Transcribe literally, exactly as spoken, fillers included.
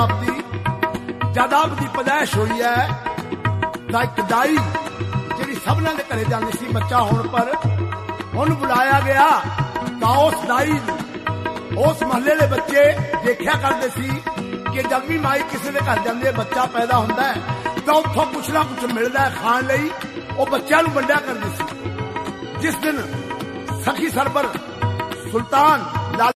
आप दी जद आप दी पैदाइश हुई है तां इक दाई जिहड़ी सबनां दे घरे जांदी सी बच्चा होण पर उहनूं बुलाया गया तां उस दाई उस महल्ले दे बच्चे देखिया करदे सी कि जब भी माई किसी दे घर जांदी है बच्चा पैदा हुंदा है तां उत्थों कुछ ना कुछ मिलदा है खाण लई ਉਹ ਬੱਚਿਆਂ ਨੂੰ ਵੰਡਿਆ ਕਰਦੇ ਸੀ। जिस दिन सखी सरबर सुल्तान